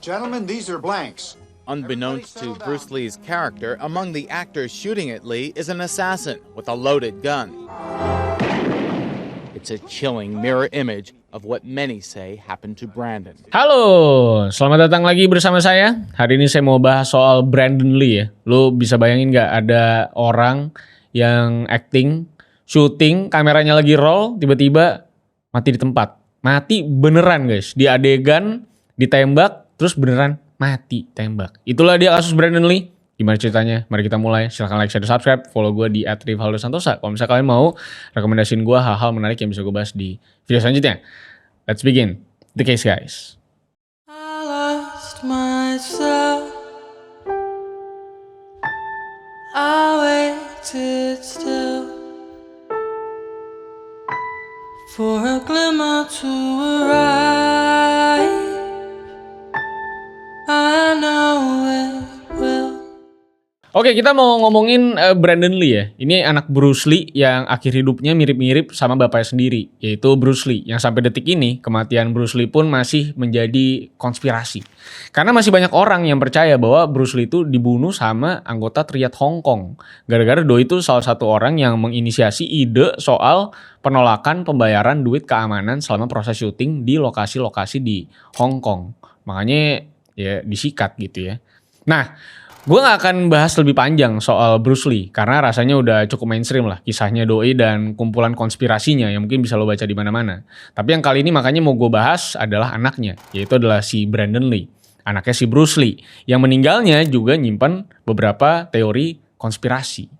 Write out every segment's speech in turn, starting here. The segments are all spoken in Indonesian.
Gentlemen, these are blanks. Unbeknownst to Bruce Lee's character, among the actors shooting at Lee is an assassin with a loaded gun. It's a chilling mirror image of what many say happened to Brandon. Halo, selamat datang lagi bersama saya. Hari ini saya mau bahas soal Brandon Lee ya. Lu bisa bayangin gak ada orang yang acting, syuting, kameranya lagi roll, tiba-tiba mati di tempat. Mati beneran guys, di adegan, ditembak, terus beneran mati tembak. Itulah dia kasus Brandon Lee. Gimana ceritanya? Mari kita mulai. Silahkan like, share, dan subscribe. Follow gue di @rivaldosantosa. Kalau misalnya kalian mau rekomendasiin gue hal-hal menarik yang bisa gue bahas di video selanjutnya. Let's begin the case, guys. I lost myself. I waited still for a glimmer to arrive. I know it will. Oke, kita mau ngomongin Brandon Lee ya. Ini anak Bruce Lee yang akhir hidupnya mirip-mirip sama bapaknya sendiri, yaitu Bruce Lee. Yang sampai detik ini, kematian Bruce Lee pun masih menjadi konspirasi. Karena masih banyak orang yang percaya bahwa Bruce Lee itu dibunuh sama anggota triad Hong Kong. Gara-gara Doi itu salah satu orang yang menginisiasi ide soal penolakan pembayaran duit keamanan selama proses syuting di lokasi-lokasi di Hong Kong. Makanya ya disikat gitu ya. Nah, gue gak akan bahas lebih panjang soal Bruce Lee karena rasanya udah cukup mainstream lah kisahnya Doi dan kumpulan konspirasinya yang mungkin bisa lo baca di mana-mana. Tapi yang kali ini makanya mau gue bahas adalah anaknya, yaitu adalah si Brandon Lee, anaknya si Bruce Lee yang meninggalnya juga nyimpan beberapa teori konspirasi.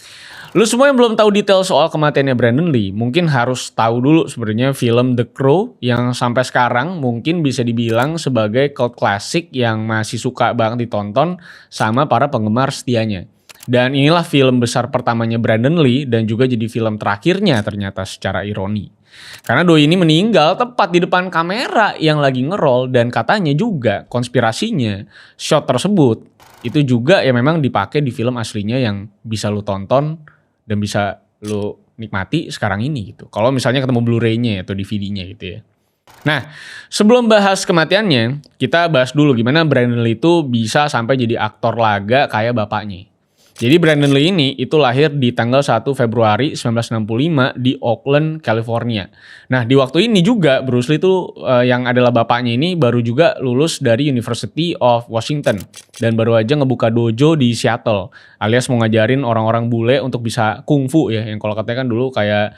Lu semua yang belum tahu detail soal kematiannya Brandon Lee mungkin harus tahu dulu sebenarnya film The Crow yang sampai sekarang mungkin bisa dibilang sebagai cult classic yang masih suka banget ditonton sama para penggemar setianya. Dan inilah film besar pertamanya Brandon Lee dan juga jadi film terakhirnya ternyata secara ironi. Karena Doi ini meninggal tepat di depan kamera yang lagi ngeroll dan katanya juga konspirasinya shot tersebut itu juga ya memang dipakai di film aslinya yang bisa lu tonton dan bisa lo nikmati sekarang ini gitu. Kalau misalnya ketemu Blu-ray-nya atau DVD-nya gitu ya. Nah, sebelum bahas kematiannya, kita bahas dulu gimana Brandon Lee itu bisa sampai jadi aktor laga kayak bapaknya. Jadi Brandon Lee ini itu lahir di tanggal 1 Februari 1965 di Oakland, California. Nah, di waktu ini juga Bruce Lee itu yang adalah bapaknya ini baru juga lulus dari University of Washington dan baru aja ngebuka dojo di Seattle, alias mau ngajarin orang-orang bule untuk bisa kungfu ya, yang kalau katanya kan dulu kayak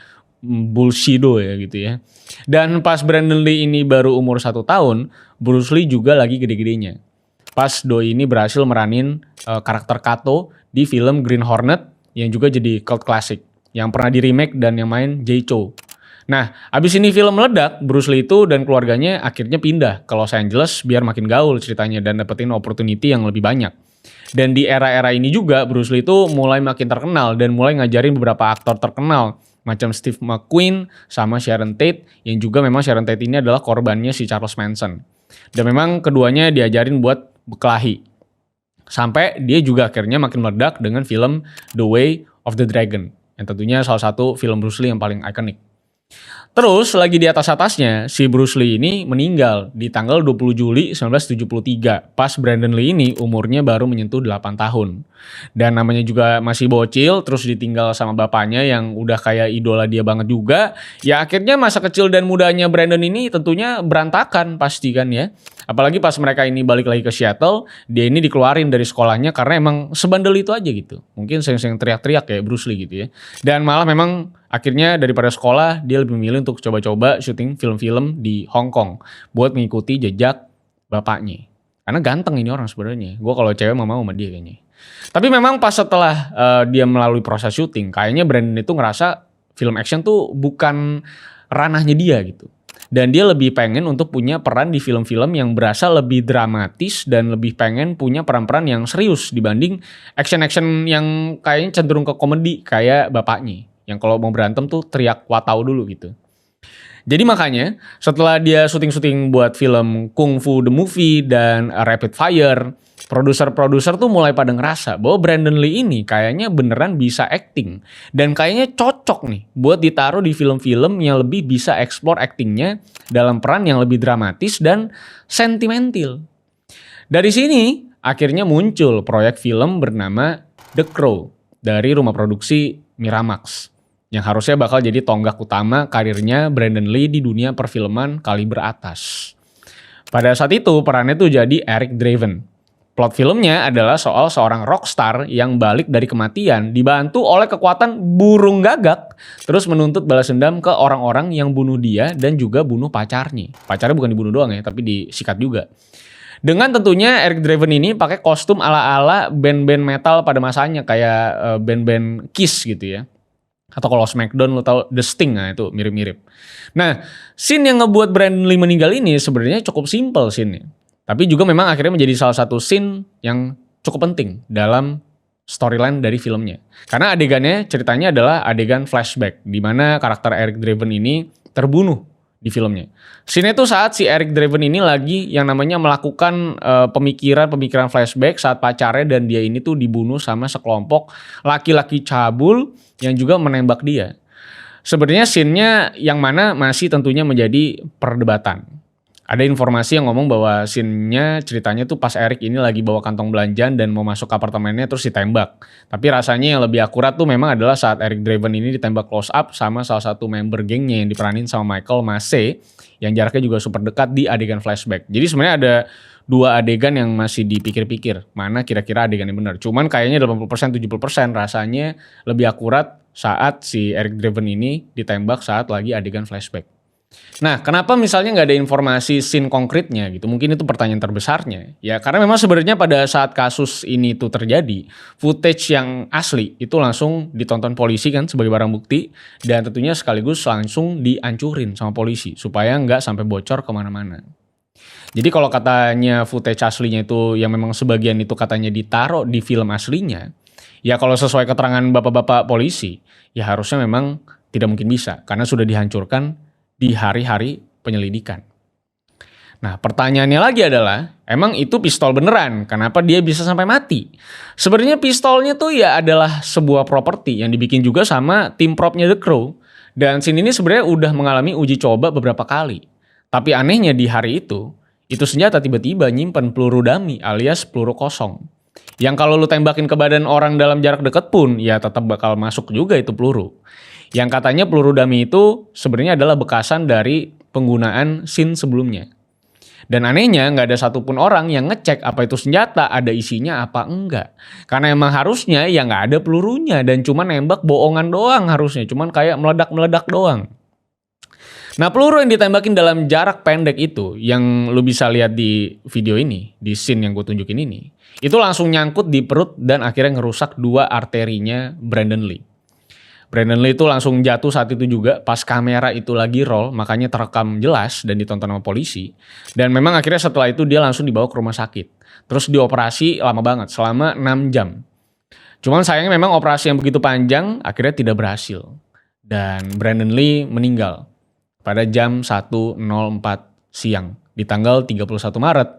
Bushido ya gitu ya. Dan pas Brandon Lee ini baru umur 1 tahun, Bruce Lee juga lagi gede-gedenya. Pas Doi ini berhasil meranin karakter Kato di film Green Hornet yang juga jadi cult classic yang pernah di remake dan yang main Jay Chou. Nah, abis ini film meledak, Bruce Lee itu dan keluarganya akhirnya pindah ke Los Angeles biar makin gaul ceritanya dan dapetin opportunity yang lebih banyak. Dan di era-era ini juga Bruce Lee itu mulai makin terkenal dan mulai ngajarin beberapa aktor terkenal macam Steve McQueen sama Sharon Tate yang juga memang Sharon Tate ini adalah korbannya si Charles Manson. Dan memang keduanya diajarin buat berkelahi. Sampai dia juga akhirnya makin meledak dengan film The Way of the Dragon. Yang tentunya salah satu film Bruce Lee yang paling ikonik. Terus lagi di atas-atasnya, si Bruce Lee ini meninggal di tanggal 20 Juli 1973. Pas Brandon Lee ini umurnya baru menyentuh 8 tahun. Dan namanya juga masih bocil, terus ditinggal sama bapaknya yang udah kayak idola dia banget juga. Ya akhirnya masa kecil dan mudanya Brandon ini tentunya berantakan pasti kan ya. Apalagi pas mereka ini balik lagi ke Seattle, dia ini dikeluarin dari sekolahnya karena emang sebandel itu aja gitu. Mungkin sering-sering teriak-teriak kayak Bruce Lee gitu ya. Dan malah memang akhirnya daripada sekolah, dia lebih memilih untuk coba-coba syuting film-film di Hong Kong buat mengikuti jejak bapaknya. Karena ganteng ini orang sebenarnya. Gue kalau cewek mau sama dia kayaknya. Tapi memang pas setelah dia melalui proses syuting, kayaknya Brandon itu ngerasa film action tuh bukan ranahnya dia gitu. Dan dia lebih pengen untuk punya peran di film-film yang berasa lebih dramatis dan lebih pengen punya peran-peran yang serius dibanding action-action yang kayaknya cenderung ke komedi kayak bapaknya. Yang kalau mau berantem tuh teriak watau dulu gitu. Jadi makanya setelah dia syuting-syuting buat film Kung Fu The Movie dan Rapid Fire, produser-produser tuh mulai pada ngerasa bahwa Brandon Lee ini kayaknya beneran bisa acting. Dan kayaknya cocok nih buat ditaruh di film-film yang lebih bisa explore actingnya dalam peran yang lebih dramatis dan sentimental. Dari sini akhirnya muncul proyek film bernama The Crow dari rumah produksi Miramax yang harusnya bakal jadi tonggak utama karirnya Brandon Lee di dunia perfilman kaliber atas. Pada saat itu perannya tuh jadi Eric Draven. Plot filmnya adalah soal seorang rockstar yang balik dari kematian dibantu oleh kekuatan burung gagak terus menuntut balas dendam ke orang-orang yang bunuh dia dan juga bunuh pacarnya. Pacarnya bukan dibunuh doang ya, tapi disikat juga. Dengan tentunya Eric Draven ini pakai kostum ala-ala band-band metal pada masanya kayak band-band Kiss gitu ya. Atau kalau Smackdown lo tau The Sting, nah itu mirip-mirip. Nah, scene yang ngebuat Brandon Lee meninggal ini sebenarnya cukup simple scene-nya. Tapi juga memang akhirnya menjadi salah satu scene yang cukup penting dalam storyline dari filmnya. Karena adegannya ceritanya adalah adegan flashback di mana karakter Eric Draven ini terbunuh di filmnya. Scene itu saat si Eric Draven ini lagi yang namanya melakukan pemikiran flashback saat pacarnya dan dia ini tuh dibunuh sama sekelompok laki-laki cabul yang juga menembak dia. Sebenarnya scene-nya yang mana masih tentunya menjadi perdebatan. Ada informasi yang ngomong bahwa scene-nya ceritanya tuh pas Eric ini lagi bawa kantong belanjaan dan mau masuk ke apartemennya terus ditembak. Tapi rasanya yang lebih akurat tuh memang adalah saat Eric Draven ini ditembak close up sama salah satu member gengnya yang diperanin sama Michael Massey yang jaraknya juga super dekat di adegan flashback. Jadi sebenarnya ada dua adegan yang masih dipikir-pikir mana kira-kira adegan yang benar. Cuman kayaknya 80% 70% rasanya lebih akurat saat si Eric Draven ini ditembak saat lagi adegan flashback. Nah, kenapa misalnya nggak ada informasi scene konkretnya gitu? Mungkin itu pertanyaan terbesarnya. Ya, karena memang sebenarnya pada saat kasus ini tuh terjadi, footage yang asli itu langsung ditonton polisi kan sebagai barang bukti dan tentunya sekaligus langsung dihancurin sama polisi supaya nggak sampai bocor kemana-mana. Jadi kalau katanya footage aslinya itu yang memang sebagian itu katanya ditaruh di film aslinya, ya kalau sesuai keterangan bapak-bapak polisi, ya harusnya memang tidak mungkin bisa karena sudah dihancurkan di hari-hari penyelidikan. Nah, pertanyaannya lagi adalah, emang itu pistol beneran? Kenapa dia bisa sampai mati? Sebenarnya pistolnya tuh ya adalah sebuah properti yang dibikin juga sama tim propnya The Crow. Dan scene ini sebenarnya udah mengalami uji coba beberapa kali. Tapi anehnya di hari itu senjata tiba-tiba nyimpen peluru dummy alias peluru kosong. Yang kalau lu tembakin ke badan orang dalam jarak dekat pun, ya tetap bakal masuk juga itu peluru. Yang katanya peluru dummy itu sebenarnya adalah bekasan dari penggunaan scene sebelumnya. Dan anehnya nggak ada satupun orang yang ngecek apa itu senjata, ada isinya apa enggak. Karena emang harusnya ya nggak ada pelurunya dan cuma nembak bohongan doang harusnya. Cuman kayak meledak-meledak doang. Nah, peluru yang ditembakin dalam jarak pendek itu yang lu bisa lihat di video ini, di scene yang gue tunjukin ini, itu langsung nyangkut di perut dan akhirnya ngerusak dua arterinya Brandon Lee. Brandon Lee itu langsung jatuh saat itu juga pas kamera itu lagi roll, makanya terekam jelas dan ditonton sama polisi. Dan memang akhirnya setelah itu dia langsung dibawa ke rumah sakit. Terus dioperasi lama banget, selama 6 jam. Cuman sayangnya memang operasi yang begitu panjang akhirnya tidak berhasil. Dan Brandon Lee meninggal pada jam 1.04 siang di tanggal 31 Maret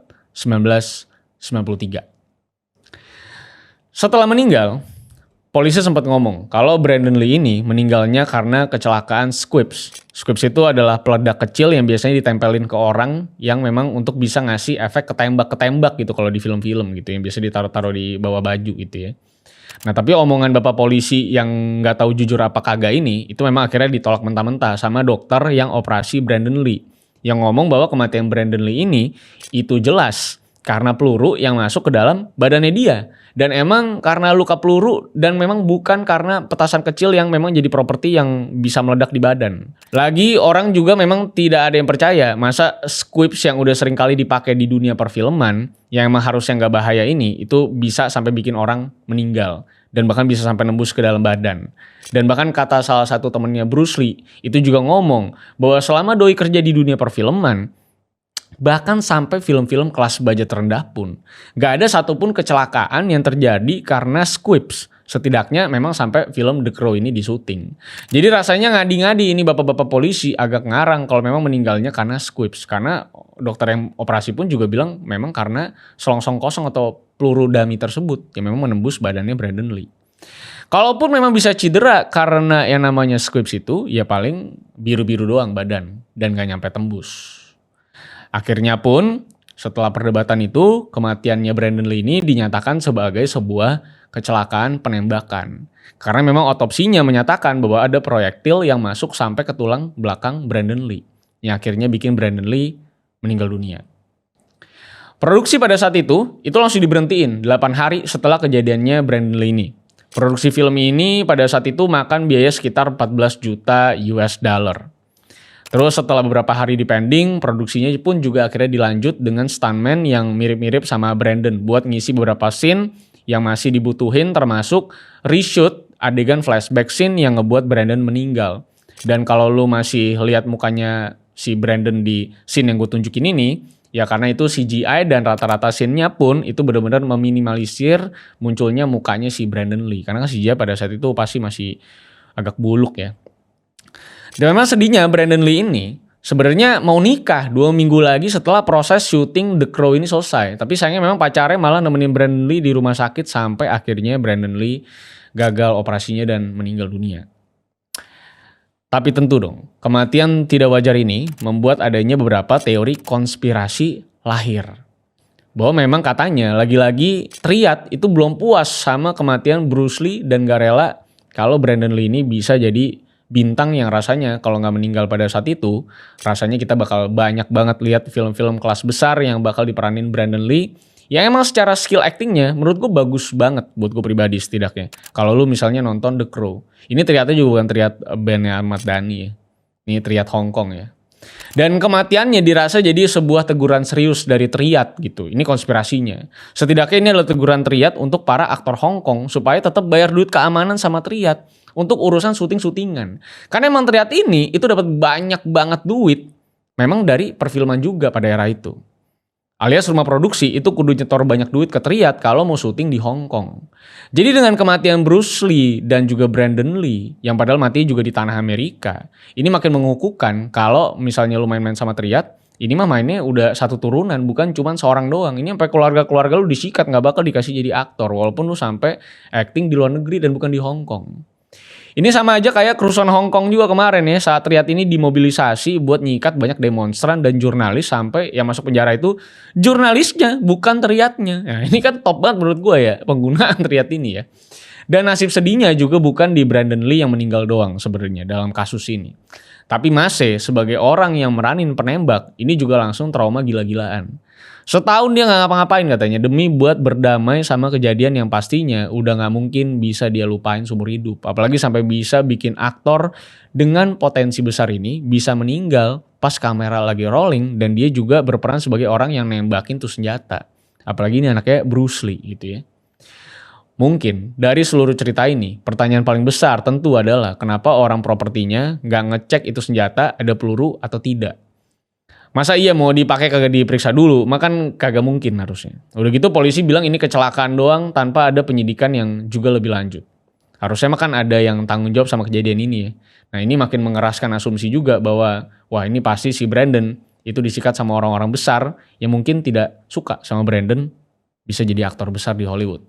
1993. Setelah meninggal, polisi sempat ngomong kalau Brandon Lee ini meninggalnya karena kecelakaan squibs. Squibs itu adalah peledak kecil yang biasanya ditempelin ke orang yang memang untuk bisa ngasih efek ketembak-ketembak gitu kalau di film-film gitu yang biasa ditaruh-taruh di bawah baju gitu ya. Nah tapi omongan bapak polisi yang nggak tahu jujur apa kagak ini itu memang akhirnya ditolak mentah-mentah sama dokter yang operasi Brandon Lee. Yang ngomong bahwa kematian Brandon Lee ini itu jelas karena peluru yang masuk ke dalam badannya dia. Dan emang karena luka peluru dan memang bukan karena petasan kecil yang memang jadi properti yang bisa meledak di badan. Lagi orang juga memang tidak ada yang percaya masa squibs yang udah sering kali dipakai di dunia perfilman yang emang harusnya nggak bahaya ini itu bisa sampai bikin orang meninggal. Dan bahkan bisa sampai nembus ke dalam badan. Dan bahkan kata salah satu temennya Bruce Lee itu juga ngomong bahwa selama doi kerja di dunia perfilman, bahkan sampai film-film kelas budget rendah pun, gak ada satupun kecelakaan yang terjadi karena squibs. Setidaknya memang sampai film The Crow ini disuting. Jadi rasanya ngadi-ngadi ini bapak-bapak polisi agak ngarang kalau memang meninggalnya karena squibs. Karena dokter yang operasi pun juga bilang memang karena selongsong kosong atau peluru dummy tersebut yang memang menembus badannya Brandon Lee. Kalaupun memang bisa cedera karena yang namanya squibs itu, ya paling biru-biru doang badan dan gak nyampe tembus. Akhirnya pun Setelah perdebatan itu, kematiannya Brandon Lee ini dinyatakan sebagai sebuah kecelakaan penembakan. Karena memang otopsinya menyatakan bahwa ada proyektil yang masuk sampai ke tulang belakang Brandon Lee. Yang akhirnya bikin Brandon Lee meninggal dunia. Produksi pada saat itu langsung diberhentiin 8 hari setelah kejadiannya Brandon Lee ini. Produksi film ini pada saat itu makan biaya sekitar 14 juta US dollar. Terus setelah beberapa hari dipending, produksinya pun juga akhirnya dilanjut dengan stuntman yang mirip-mirip sama Brandon buat ngisi beberapa scene yang masih dibutuhin, termasuk reshoot adegan flashback scene yang ngebuat Brandon meninggal. Dan kalau lu masih lihat mukanya si Brandon di scene yang gue tunjukin ini, ya karena itu CGI dan rata-rata scene-nya pun itu benar-benar meminimalisir munculnya mukanya si Brandon Lee. Karena kan CGI pada saat itu pasti masih agak buluk ya. Dan memang sedihnya Brandon Lee ini sebenarnya mau nikah 2 minggu lagi setelah proses syuting The Crow ini selesai. Tapi sayangnya memang pacarnya malah nemenin Brandon Lee di rumah sakit sampai akhirnya Brandon Lee gagal operasinya dan meninggal dunia. Tapi tentu dong, kematian tidak wajar ini membuat adanya beberapa teori konspirasi lahir. Bahwa memang katanya lagi-lagi Triad itu belum puas sama kematian Bruce Lee dan gak rela kalau Brandon Lee ini bisa jadi bintang yang rasanya kalau nggak meninggal pada saat itu, rasanya kita bakal banyak banget lihat film-film kelas besar yang bakal diperanin Brandon Lee. Yang emang secara skill actingnya menurut gue bagus banget buat gue pribadi setidaknya. Kalau lu misalnya nonton The Crow. Ini ternyata juga bukan Triad bandnya Ahmad Dhani ya. Ini Triad Hong Kong ya. Dan kematiannya dirasa jadi sebuah teguran serius dari Triad gitu. Ini konspirasinya. Setidaknya ini adalah teguran Triad untuk para aktor Hong Kong supaya tetap bayar duit keamanan sama Triad untuk urusan syuting-syutingan. Karena emang Triad ini itu dapat banyak banget duit memang dari perfilman juga pada era itu. Alias rumah produksi itu kudu nyetor banyak duit ke Triad kalau mau syuting di Hong Kong. Jadi dengan kematian Bruce Lee dan juga Brandon Lee yang padahal mati juga di tanah Amerika, ini makin mengukuhkan kalau misalnya lu main-main sama Triad, ini mah mainnya udah satu turunan, bukan cuma seorang doang. Ini sampai keluarga-keluarga lu disikat, nggak bakal dikasih jadi aktor walaupun lu sampai acting di luar negeri dan bukan di Hong Kong. Ini sama aja kayak kerusuhan Hong Kong juga kemarin ya, saat Triad ini dimobilisasi buat nyikat banyak demonstran dan jurnalis sampai yang masuk penjara itu jurnalisnya bukan Triadnya. Nah, ini kan top banget menurut gue ya penggunaan Triad ini ya. Dan nasib sedihnya juga bukan di Brandon Lee yang meninggal doang sebenarnya dalam kasus ini. Tapi Mase sebagai orang yang meranin penembak ini juga langsung trauma gila-gilaan. Setahun dia gak ngapa-ngapain katanya demi buat berdamai sama kejadian yang pastinya udah gak mungkin bisa dia lupain seumur hidup. Apalagi sampai bisa bikin aktor dengan potensi besar ini bisa meninggal pas kamera lagi rolling dan dia juga berperan sebagai orang yang nembakin tuh senjata. Apalagi ini anaknya Bruce Lee gitu ya. Mungkin dari seluruh cerita ini pertanyaan paling besar tentu adalah kenapa orang propertinya gak ngecek itu senjata ada peluru atau tidak. Masa iya mau dipakai kagak diperiksa dulu, makan kagak mungkin harusnya. Udah gitu polisi bilang ini kecelakaan doang tanpa ada penyidikan yang juga lebih lanjut. Harusnya makan ada yang tanggung jawab sama kejadian ini ya. Nah ini makin mengeraskan asumsi juga bahwa wah ini pasti si Brandon itu disikat sama orang-orang besar yang mungkin tidak suka sama Brandon bisa jadi aktor besar di Hollywood.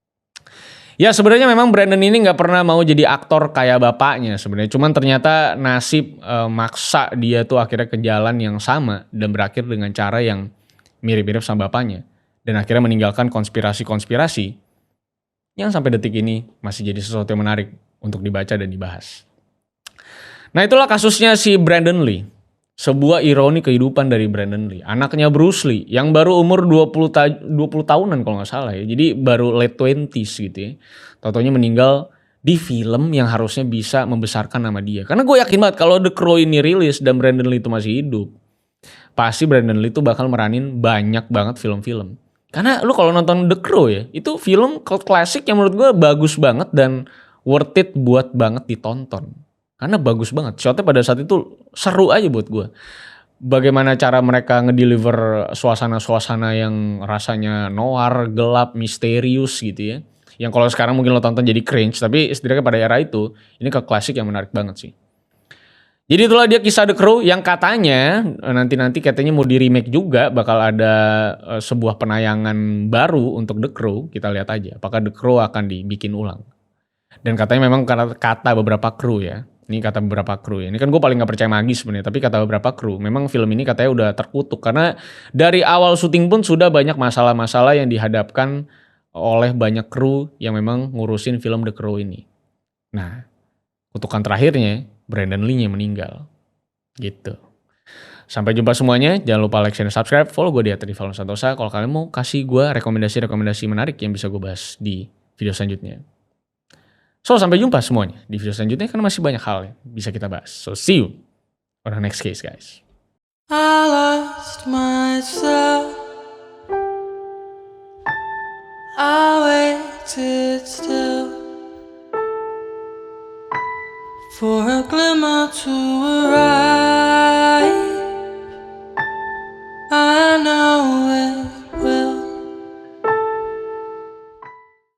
Ya sebenarnya memang Brandon ini nggak pernah mau jadi aktor kayak bapaknya sebenarnya. Cuman ternyata nasib maksa dia tuh akhirnya ke jalan yang sama dan berakhir dengan cara yang mirip-mirip sama bapaknya. Dan akhirnya meninggalkan konspirasi-konspirasi yang sampai detik ini masih jadi sesuatu yang menarik untuk dibaca dan dibahas. Nah itulah kasusnya si Brandon Lee. Sebuah ironi kehidupan dari Brandon Lee. Anaknya Bruce Lee yang baru umur 20 tahunan kalau gak salah ya. Jadi baru late 20s gitu ya. Tau-taunya meninggal di film yang harusnya bisa membesarkan nama dia. Karena gue yakin banget kalau The Crow ini rilis dan Brandon Lee itu masih hidup. Pasti Brandon Lee itu bakal meranin banyak banget film-film. Karena lu kalau nonton The Crow ya. Itu film cult classic yang menurut gue bagus banget dan worth it buat banget ditonton. Karena bagus banget, shotnya pada saat itu seru aja buat gue. Bagaimana cara mereka ngedeliver suasana-suasana yang rasanya noir, gelap, misterius gitu ya. Yang kalau sekarang mungkin lo tonton jadi cringe, tapi setidaknya pada era itu, ini ke klasik yang menarik banget sih. Jadi itulah dia kisah The Crow yang katanya, nanti katanya mau di remake juga, bakal ada sebuah penayangan baru untuk The Crow, kita lihat aja. Apakah The Crow akan dibikin ulang. Dan katanya memang kata beberapa kru ya. Ini kata beberapa kru ya. Ini kan gue paling gak percaya magis sebenarnya, tapi kata beberapa kru, memang film ini katanya udah terkutuk karena dari awal syuting pun sudah banyak masalah-masalah yang dihadapkan oleh banyak kru yang memang ngurusin film The Crow ini. Nah, kutukan terakhirnya Brandon Lee-nya meninggal. Gitu. Sampai jumpa semuanya. Jangan lupa like, share, dan subscribe. Follow gue di @rivaldo Santosa. Kalau kalian mau kasih gue rekomendasi-rekomendasi menarik yang bisa gue bahas di video selanjutnya. So, sampai jumpa semuanya di video selanjutnya karena masih banyak hal yang bisa kita bahas. So, see you on the next case, guys. I lost myself. I waited still for a glimmer to arrive.